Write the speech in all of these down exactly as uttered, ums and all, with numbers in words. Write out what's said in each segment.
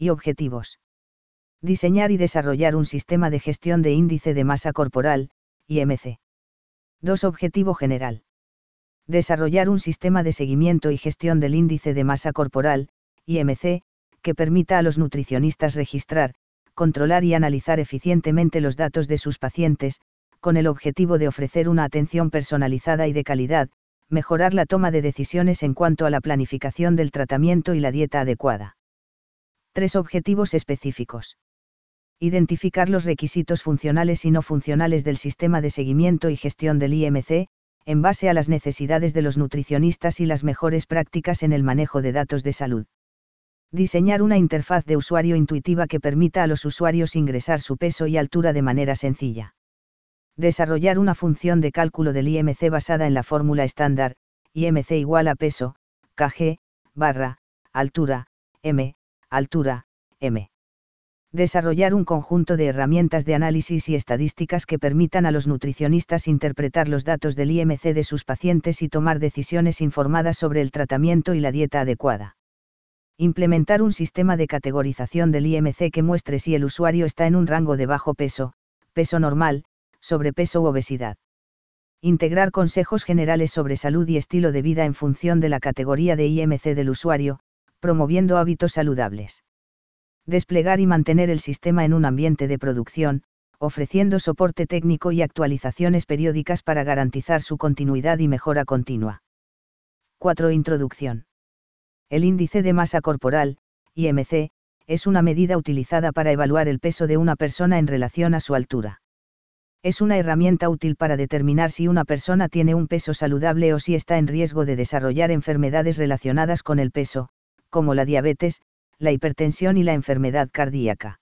y objetivos. Diseñar y desarrollar un sistema de gestión de índice de masa corporal, I M C. dos. Objetivo general. Desarrollar un sistema de seguimiento y gestión del índice de masa corporal, I M C, que permita a los nutricionistas registrar, controlar y analizar eficientemente los datos de sus pacientes, con el objetivo de ofrecer una atención personalizada y de calidad, mejorar la toma de decisiones en cuanto a la planificación del tratamiento y la dieta adecuada. tres. Objetivos específicos. Identificar los requisitos funcionales y no funcionales del sistema de seguimiento y gestión del I M C, en base a las necesidades de los nutricionistas y las mejores prácticas en el manejo de datos de salud. Diseñar una interfaz de usuario intuitiva que permita a los usuarios ingresar su peso y altura de manera sencilla. Desarrollar una función de cálculo del I M C basada en la fórmula estándar, I M C igual a peso, kg, barra, altura, m, altura, m. Desarrollar un conjunto de herramientas de análisis y estadísticas que permitan a los nutricionistas interpretar los datos del I M C de sus pacientes y tomar decisiones informadas sobre el tratamiento y la dieta adecuada. Implementar un sistema de categorización del I M C que muestre si el usuario está en un rango de bajo peso, peso normal, sobrepeso u obesidad. Integrar consejos generales sobre salud y estilo de vida en función de la categoría de I M C del usuario, promoviendo hábitos saludables. Desplegar y mantener el sistema en un ambiente de producción, ofreciendo soporte técnico y actualizaciones periódicas para garantizar su continuidad y mejora continua. cuatro. Introducción. El índice de masa corporal, I M C, es una medida utilizada para evaluar el peso de una persona en relación a su altura. Es una herramienta útil para determinar si una persona tiene un peso saludable o si está en riesgo de desarrollar enfermedades relacionadas con el peso, como la diabetes, la hipertensión y la enfermedad cardíaca.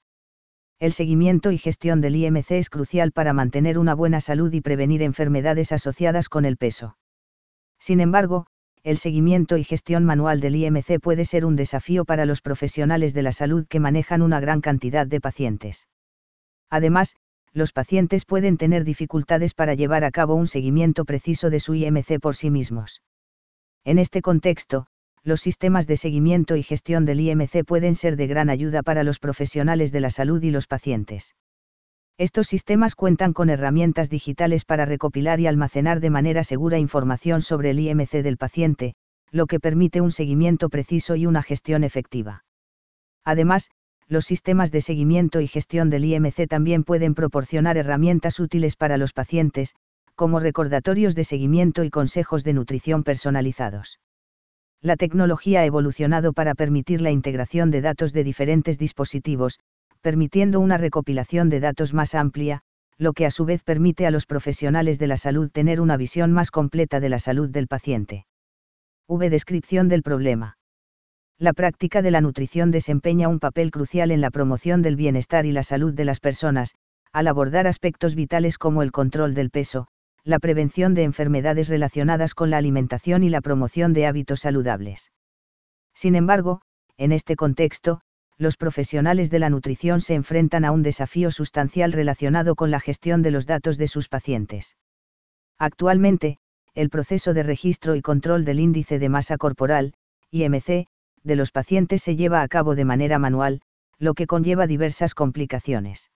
El seguimiento y gestión del I M C es crucial para mantener una buena salud y prevenir enfermedades asociadas con el peso. Sin embargo, el seguimiento y gestión manual del I M C puede ser un desafío para los profesionales de la salud que manejan una gran cantidad de pacientes. Además, los pacientes pueden tener dificultades para llevar a cabo un seguimiento preciso de su I M C por sí mismos. En este contexto, los sistemas de seguimiento y gestión del I M C pueden ser de gran ayuda para los profesionales de la salud y los pacientes. Estos sistemas cuentan con herramientas digitales para recopilar y almacenar de manera segura información sobre el I M C del paciente, lo que permite un seguimiento preciso y una gestión efectiva. Además, los sistemas de seguimiento y gestión del I M C también pueden proporcionar herramientas útiles para los pacientes, como recordatorios de seguimiento y consejos de nutrición personalizados. La tecnología ha evolucionado para permitir la integración de datos de diferentes dispositivos, permitiendo una recopilación de datos más amplia, lo que a su vez permite a los profesionales de la salud tener una visión más completa de la salud del paciente. V. Descripción del problema. La práctica de la nutrición desempeña un papel crucial en la promoción del bienestar y la salud de las personas, al abordar aspectos vitales como el control del peso, la prevención de enfermedades relacionadas con la alimentación y la promoción de hábitos saludables. Sin embargo, en este contexto, los profesionales de la nutrición se enfrentan a un desafío sustancial relacionado con la gestión de los datos de sus pacientes. Actualmente, el proceso de registro y control del índice de masa corporal, I M C, de los pacientes se lleva a cabo de manera manual, lo que conlleva diversas complicaciones.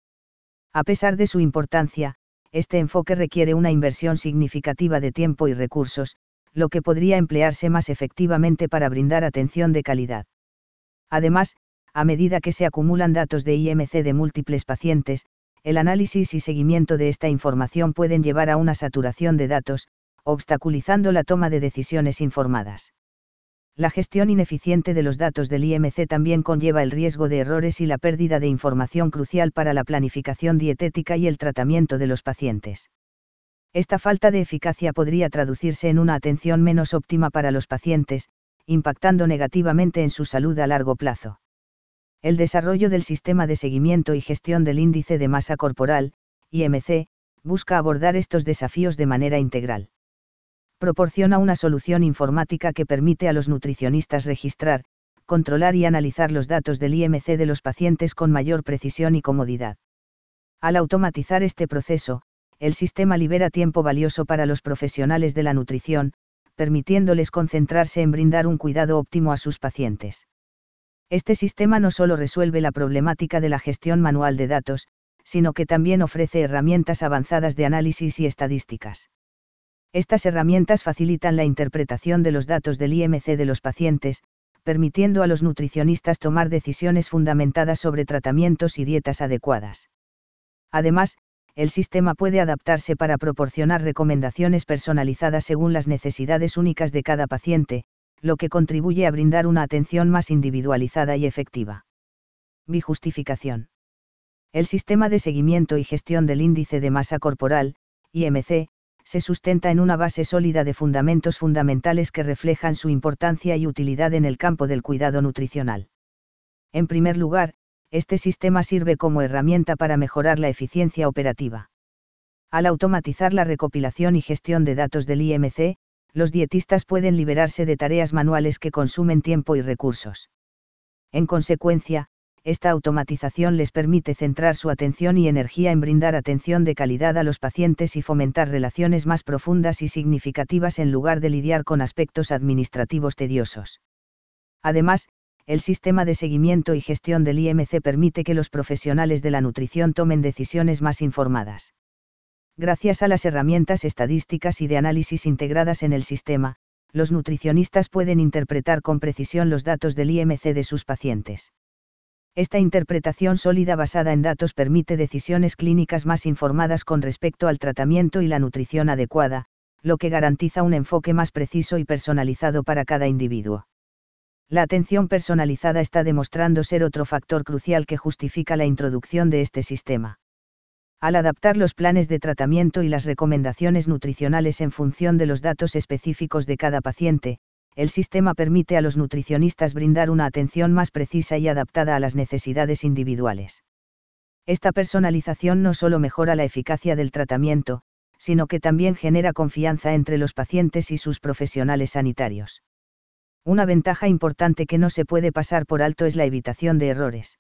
A pesar de su importancia, este enfoque requiere una inversión significativa de tiempo y recursos, lo que podría emplearse más efectivamente para brindar atención de calidad. Además, a medida que se acumulan datos de I M C de múltiples pacientes, el análisis y seguimiento de esta información pueden llevar a una saturación de datos, obstaculizando la toma de decisiones informadas. La gestión ineficiente de los datos del I M C también conlleva el riesgo de errores y la pérdida de información crucial para la planificación dietética y el tratamiento de los pacientes. Esta falta de eficacia podría traducirse en una atención menos óptima para los pacientes, impactando negativamente en su salud a largo plazo. El desarrollo del sistema de seguimiento y gestión del índice de masa corporal, I M C, busca abordar estos desafíos de manera integral. Proporciona una solución informática que permite a los nutricionistas registrar, controlar y analizar los datos del I M C de los pacientes con mayor precisión y comodidad. Al automatizar este proceso, el sistema libera tiempo valioso para los profesionales de la nutrición, permitiéndoles concentrarse en brindar un cuidado óptimo a sus pacientes. Este sistema no solo resuelve la problemática de la gestión manual de datos, sino que también ofrece herramientas avanzadas de análisis y estadísticas. Estas herramientas facilitan la interpretación de los datos del I M C de los pacientes, permitiendo a los nutricionistas tomar decisiones fundamentadas sobre tratamientos y dietas adecuadas. Además, el sistema puede adaptarse para proporcionar recomendaciones personalizadas según las necesidades únicas de cada paciente, lo que contribuye a brindar una atención más individualizada y efectiva. Bijustificación. El sistema de seguimiento y gestión del índice de masa corporal, I M C, se sustenta en una base sólida de fundamentos fundamentales que reflejan su importancia y utilidad en el campo del cuidado nutricional. En primer lugar, este sistema sirve como herramienta para mejorar la eficiencia operativa. Al automatizar la recopilación y gestión de datos del I M C, los dietistas pueden liberarse de tareas manuales que consumen tiempo y recursos. En consecuencia, esta automatización les permite centrar su atención y energía en brindar atención de calidad a los pacientes y fomentar relaciones más profundas y significativas en lugar de lidiar con aspectos administrativos tediosos. Además, el sistema de seguimiento y gestión del I M C permite que los profesionales de la nutrición tomen decisiones más informadas. Gracias a las herramientas estadísticas y de análisis integradas en el sistema, los nutricionistas pueden interpretar con precisión los datos del I M C de sus pacientes. Esta interpretación sólida basada en datos permite decisiones clínicas más informadas con respecto al tratamiento y la nutrición adecuada, lo que garantiza un enfoque más preciso y personalizado para cada individuo. La atención personalizada está demostrando ser otro factor crucial que justifica la introducción de este sistema. Al adaptar los planes de tratamiento y las recomendaciones nutricionales en función de los datos específicos de cada paciente, el sistema permite a los nutricionistas brindar una atención más precisa y adaptada a las necesidades individuales. Esta personalización no solo mejora la eficacia del tratamiento, sino que también genera confianza entre los pacientes y sus profesionales sanitarios. Una ventaja importante que no se puede pasar por alto es la evitación de errores.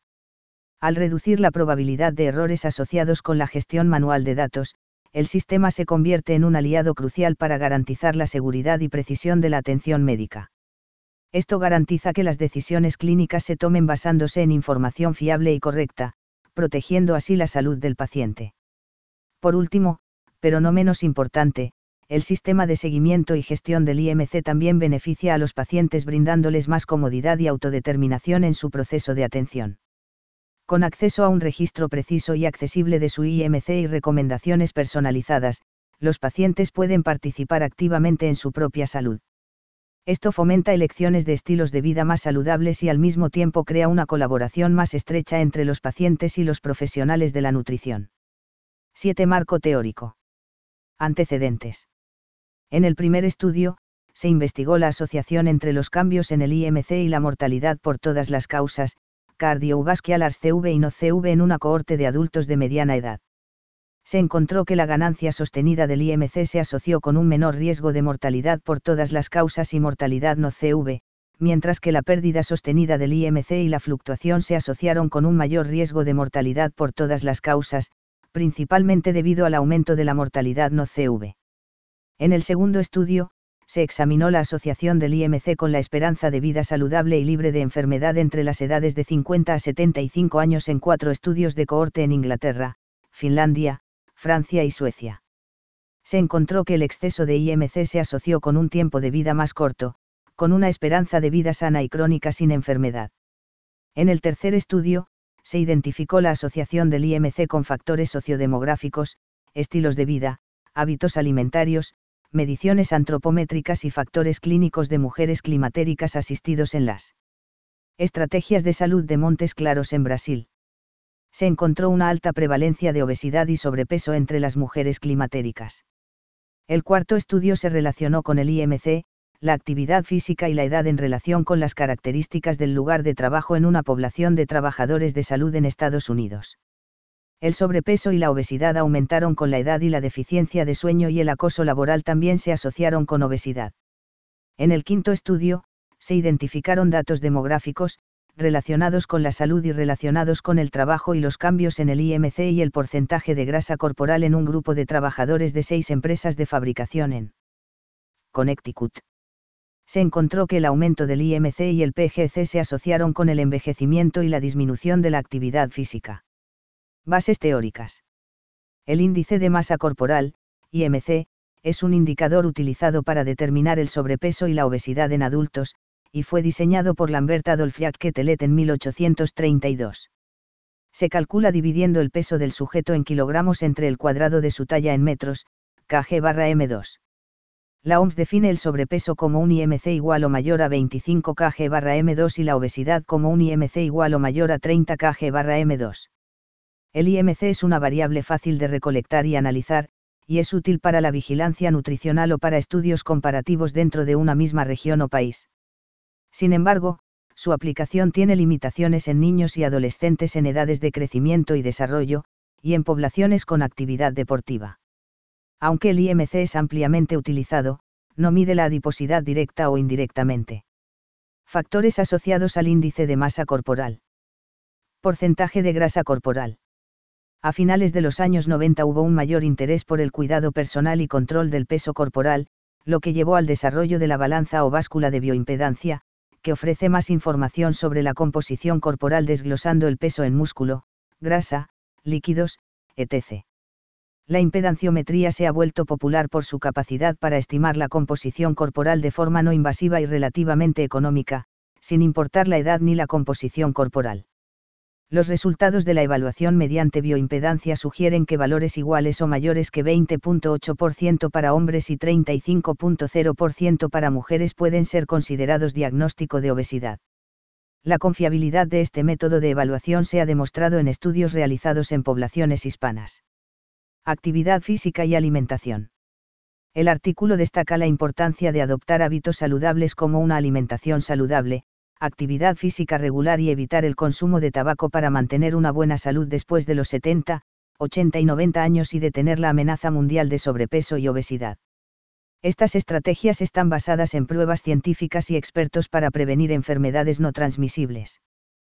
Al reducir la probabilidad de errores asociados con la gestión manual de datos, el sistema se convierte en un aliado crucial para garantizar la seguridad y precisión de la atención médica. Esto garantiza que las decisiones clínicas se tomen basándose en información fiable y correcta, protegiendo así la salud del paciente. Por último, pero no menos importante, el sistema de seguimiento y gestión del I M C también beneficia a los pacientes brindándoles más comodidad y autodeterminación en su proceso de atención. Con acceso a un registro preciso y accesible de su I M C y recomendaciones personalizadas, los pacientes pueden participar activamente en su propia salud. Esto fomenta elecciones de estilos de vida más saludables y al mismo tiempo crea una colaboración más estrecha entre los pacientes y los profesionales de la nutrición. siete Marco teórico. Antecedentes. En el primer estudio, se investigó la asociación entre los cambios en el I M C y la mortalidad por todas las causas, cardiovasculares C V y no C V en una cohorte de adultos de mediana edad. Se encontró que la ganancia sostenida del I M C se asoció con un menor riesgo de mortalidad por todas las causas y mortalidad no C V, mientras que la pérdida sostenida del I M C y la fluctuación se asociaron con un mayor riesgo de mortalidad por todas las causas, principalmente debido al aumento de la mortalidad no C V. En el segundo estudio, se examinó la asociación del I M C con la esperanza de vida saludable y libre de enfermedad entre las edades de cincuenta a setenta y cinco años en cuatro estudios de cohorte en Inglaterra, Finlandia, Francia y Suecia. Se encontró que el exceso de I M C se asoció con un tiempo de vida más corto, con una esperanza de vida sana y crónica sin enfermedad. En el tercer estudio, se identificó la asociación del I M C con factores sociodemográficos, estilos de vida, hábitos alimentarios, mediciones antropométricas y factores clínicos de mujeres climatéricas asistidos en las estrategias de salud de Montes Claros en Brasil. Se encontró una alta prevalencia de obesidad y sobrepeso entre las mujeres climatéricas. El cuarto estudio se relacionó con el I M C, la actividad física y la edad en relación con las características del lugar de trabajo en una población de trabajadores de salud en Estados Unidos. El sobrepeso y la obesidad aumentaron con la edad y la deficiencia de sueño y el acoso laboral también se asociaron con obesidad. En el quinto estudio, se identificaron datos demográficos, relacionados con la salud y relacionados con el trabajo y los cambios en el I M C y el porcentaje de grasa corporal en un grupo de trabajadores de seis empresas de fabricación en Connecticut. Se encontró que el aumento del I M C y el P G C se asociaron con el envejecimiento y la disminución de la actividad física. Bases teóricas. El índice de masa corporal, I M C, es un indicador utilizado para determinar el sobrepeso y la obesidad en adultos, y fue diseñado por Lambert Adolph Jacques-Telet en mil ochocientos treinta y dos. Se calcula dividiendo el peso del sujeto en kilogramos entre el cuadrado de su talla en metros, kg barra eme dos. La O M S define el sobrepeso como un I M C igual o mayor a veinticinco kg barra eme dos y la obesidad como un I M C igual o mayor a treinta kg barra eme dos. El I M C es una variable fácil de recolectar y analizar, y es útil para la vigilancia nutricional o para estudios comparativos dentro de una misma región o país. Sin embargo, su aplicación tiene limitaciones en niños y adolescentes en edades de crecimiento y desarrollo, y en poblaciones con actividad deportiva. Aunque el I M C es ampliamente utilizado, no mide la adiposidad directa o indirectamente. Factores asociados al índice de masa corporal. Porcentaje de grasa corporal. A finales de los años noventa hubo un mayor interés por el cuidado personal y control del peso corporal, lo que llevó al desarrollo de la balanza o báscula de bioimpedancia, que ofrece más información sobre la composición corporal desglosando el peso en músculo, grasa, líquidos, etcétera. La impedanciometría se ha vuelto popular por su capacidad para estimar la composición corporal de forma no invasiva y relativamente económica, sin importar la edad ni la composición corporal. Los resultados de la evaluación mediante bioimpedancia sugieren que valores iguales o mayores que veinte punto ocho por ciento para hombres y treinta y cinco punto cero por ciento para mujeres pueden ser considerados diagnóstico de obesidad. La confiabilidad de este método de evaluación se ha demostrado en estudios realizados en poblaciones hispanas. Actividad física y alimentación. El artículo destaca la importancia de adoptar hábitos saludables como una alimentación saludable, actividad física regular y evitar el consumo de tabaco para mantener una buena salud después de los setenta, ochenta y noventa años y detener la amenaza mundial de sobrepeso y obesidad. Estas estrategias están basadas en pruebas científicas y expertos para prevenir enfermedades no transmisibles.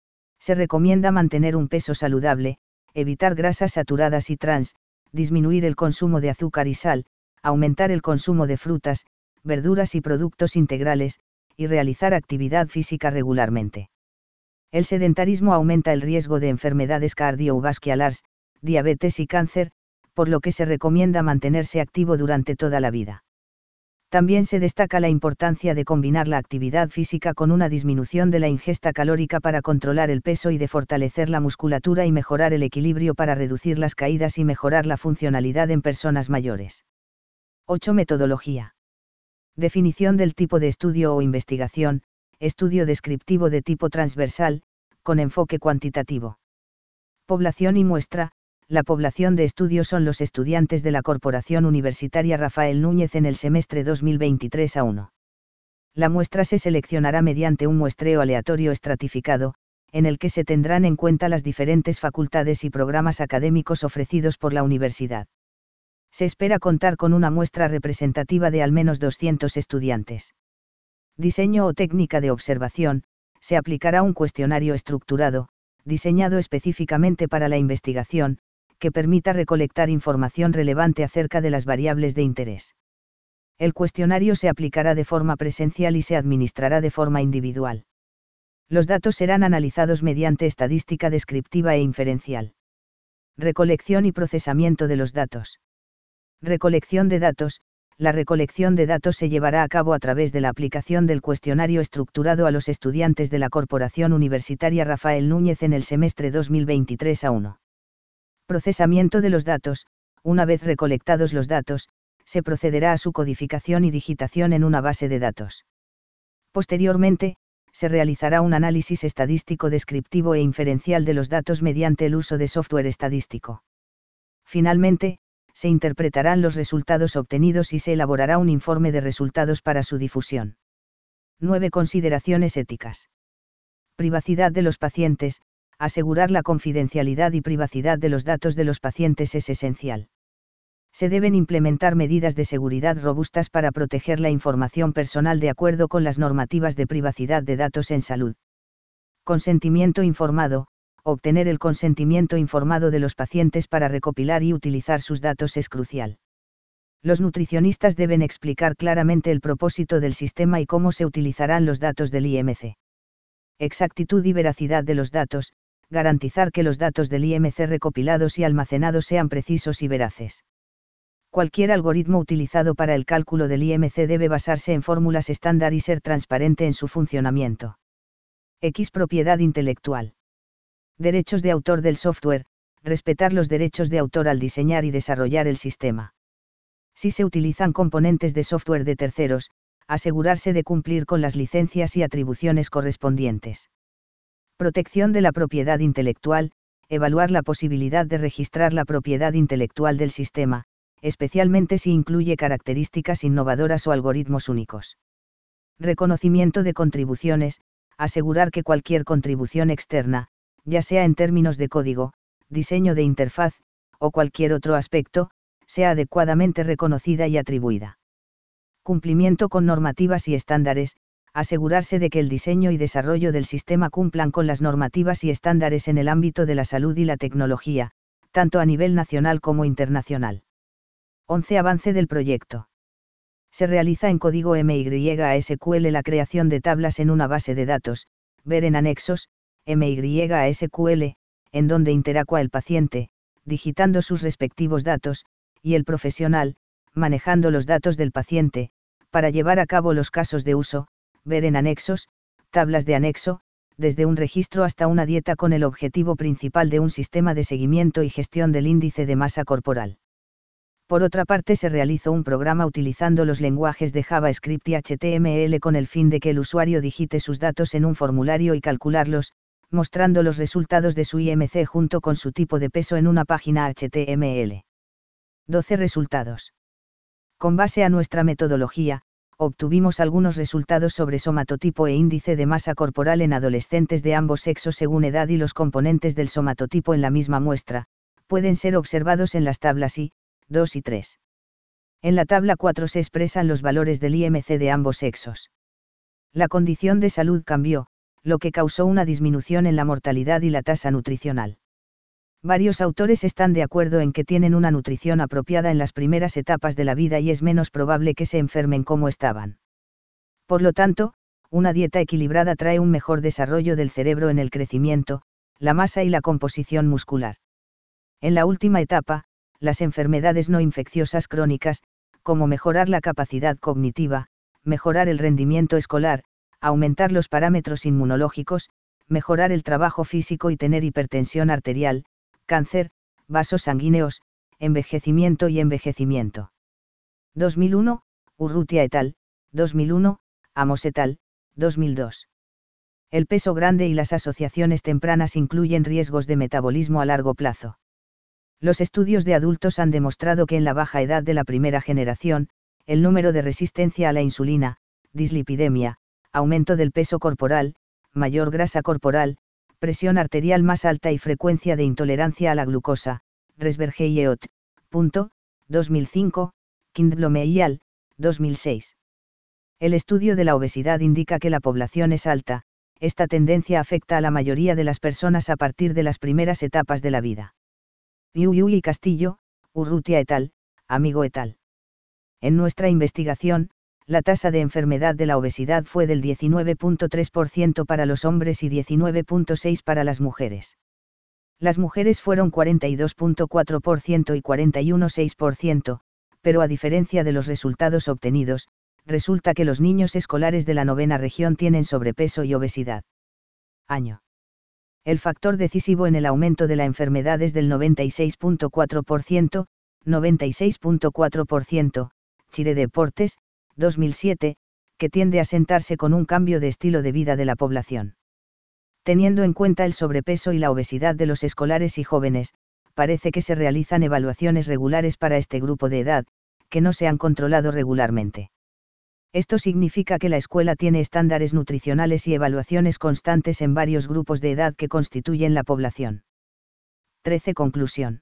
Se recomienda mantener un peso saludable, evitar grasas saturadas y trans, disminuir el consumo de azúcar y sal, aumentar el consumo de frutas, verduras y productos integrales, y realizar actividad física regularmente. El sedentarismo aumenta el riesgo de enfermedades cardiovasculares, diabetes y cáncer, por lo que se recomienda mantenerse activo durante toda la vida. También se destaca la importancia de combinar la actividad física con una disminución de la ingesta calórica para controlar el peso y de fortalecer la musculatura y mejorar el equilibrio para reducir las caídas y mejorar la funcionalidad en personas mayores. ocho. Metodología. Definición del tipo de estudio o investigación, estudio descriptivo de tipo transversal, con enfoque cuantitativo. Población y muestra. La población de estudio son los estudiantes de la Corporación Universitaria Rafael Núñez en el semestre dos mil veintitrés a uno. La muestra se seleccionará mediante un muestreo aleatorio estratificado, en el que se tendrán en cuenta las diferentes facultades y programas académicos ofrecidos por la universidad. Se espera contar con una muestra representativa de al menos doscientos estudiantes. Diseño o técnica de observación. Se aplicará un cuestionario estructurado, diseñado específicamente para la investigación, que permita recolectar información relevante acerca de las variables de interés. El cuestionario se aplicará de forma presencial y se administrará de forma individual. Los datos serán analizados mediante estadística descriptiva e inferencial. Recolección y procesamiento de los datos. Recolección de datos. La recolección de datos se llevará a cabo a través de la aplicación del cuestionario estructurado a los estudiantes de la Corporación Universitaria Rafael Núñez en el semestre dos mil veintitrés a uno. Procesamiento de los datos. Una vez recolectados los datos, se procederá a su codificación y digitación en una base de datos. Posteriormente, se realizará un análisis estadístico descriptivo e inferencial de los datos mediante el uso de software estadístico. Finalmente, se interpretarán los resultados obtenidos y se elaborará un informe de resultados para su difusión. nueve. Consideraciones éticas. Privacidad de los pacientes. Asegurar la confidencialidad y privacidad de los datos de los pacientes es esencial. Se deben implementar medidas de seguridad robustas para proteger la información personal de acuerdo con las normativas de privacidad de datos en salud. Consentimiento informado. Obtener el consentimiento informado de los pacientes para recopilar y utilizar sus datos es crucial. Los nutricionistas deben explicar claramente el propósito del sistema y cómo se utilizarán los datos del I M C. Exactitud y veracidad de los datos, garantizar que los datos del I M C recopilados y almacenados sean precisos y veraces. Cualquier algoritmo utilizado para el cálculo del I M C debe basarse en fórmulas estándar y ser transparente en su funcionamiento. X. Propiedad intelectual. Derechos de autor del software, respetar los derechos de autor al diseñar y desarrollar el sistema. Si se utilizan componentes de software de terceros, asegurarse de cumplir con las licencias y atribuciones correspondientes. Protección de la propiedad intelectual, evaluar la posibilidad de registrar la propiedad intelectual del sistema, especialmente si incluye características innovadoras o algoritmos únicos. Reconocimiento de contribuciones, asegurar que cualquier contribución externa, ya sea en términos de código, diseño de interfaz, o cualquier otro aspecto, sea adecuadamente reconocida y atribuida. Cumplimiento con normativas y estándares, asegurarse de que el diseño y desarrollo del sistema cumplan con las normativas y estándares en el ámbito de la salud y la tecnología, tanto a nivel nacional como internacional. once. Avance del proyecto. Se realiza en código M Y A S Q L la creación de tablas en una base de datos, ver en anexos, M Y A S Q L, en donde interactúa el paciente, digitando sus respectivos datos, y el profesional, manejando los datos del paciente, para llevar a cabo los casos de uso, ver en anexos, tablas de anexo, desde un registro hasta una dieta con el objetivo principal de un sistema de seguimiento y gestión del índice de masa corporal. Por otra parte, se realizó un programa utilizando los lenguajes de JavaScript y H T M L con el fin de que el usuario digite sus datos en un formulario y calcularlos, mostrando los resultados de su I M C junto con su tipo de peso en una página H T M L. doce. Resultados. Con base a nuestra metodología, obtuvimos algunos resultados sobre somatotipo e índice de masa corporal en adolescentes de ambos sexos según edad, y los componentes del somatotipo en la misma muestra pueden ser observados en las tablas I, dos y tres. En la tabla cuatro se expresan los valores del I M C de ambos sexos. La condición de salud cambió, lo que causó una disminución en la mortalidad y la tasa nutricional. Varios autores están de acuerdo en que tienen una nutrición apropiada en las primeras etapas de la vida y es menos probable que se enfermen como estaban. Por lo tanto, una dieta equilibrada trae un mejor desarrollo del cerebro en el crecimiento, la masa y la composición muscular. En la última etapa, las enfermedades no infecciosas crónicas, como mejorar la capacidad cognitiva, mejorar el rendimiento escolar, aumentar los parámetros inmunológicos, mejorar el trabajo físico y tener hipertensión arterial, cáncer, vasos sanguíneos, envejecimiento y envejecimiento. dos mil uno, Urrutia et al., dos mil uno, Amos et al., dos mil dos. El peso grande y las asociaciones tempranas incluyen riesgos de metabolismo a largo plazo. Los estudios de adultos han demostrado que en la baja edad de la primera generación, el número de resistencia a la insulina, dislipidemia, aumento del peso corporal, mayor grasa corporal, presión arterial más alta y frecuencia de intolerancia a la glucosa, Resberger y et al., dos mil cinco, Kindblom y al., dos mil seis. El estudio de la obesidad indica que la población es alta, esta tendencia afecta a la mayoría de las personas a partir de las primeras etapas de la vida. Yuyu y Castillo, Urrutia et al., Amigo et al. En nuestra investigación, la tasa de enfermedad de la obesidad fue del diecinueve punto tres por ciento para los hombres y diecinueve punto seis por ciento para las mujeres. Las mujeres fueron cuarenta y dos punto cuatro por ciento y cuarenta y uno punto seis por ciento, pero a diferencia de los resultados obtenidos, resulta que los niños escolares de la novena región tienen sobrepeso y obesidad. Año. El factor decisivo en el aumento de la enfermedad es del noventa y seis punto cuatro por ciento, noventa y seis punto cuatro por ciento, Chire Deportes, dos mil siete, que tiende a sentarse con un cambio de estilo de vida de la población. Teniendo en cuenta el sobrepeso y la obesidad de los escolares y jóvenes, parece que se realizan evaluaciones regulares para este grupo de edad, que no se han controlado regularmente. Esto significa que la escuela tiene estándares nutricionales y evaluaciones constantes en varios grupos de edad que constituyen la población. trece. Conclusión.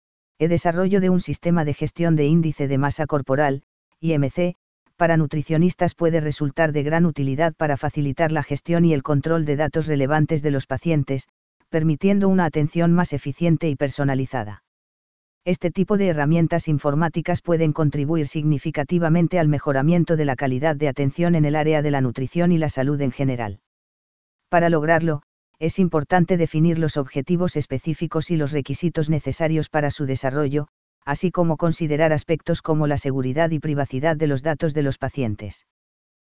El desarrollo de un sistema de gestión de índice de masa corporal, I M C, para nutricionistas puede resultar de gran utilidad para facilitar la gestión y el control de datos relevantes de los pacientes, permitiendo una atención más eficiente y personalizada. Este tipo de herramientas informáticas pueden contribuir significativamente al mejoramiento de la calidad de atención en el área de la nutrición y la salud en general. Para lograrlo, es importante definir los objetivos específicos y los requisitos necesarios para su desarrollo, así como considerar aspectos como la seguridad y privacidad de los datos de los pacientes.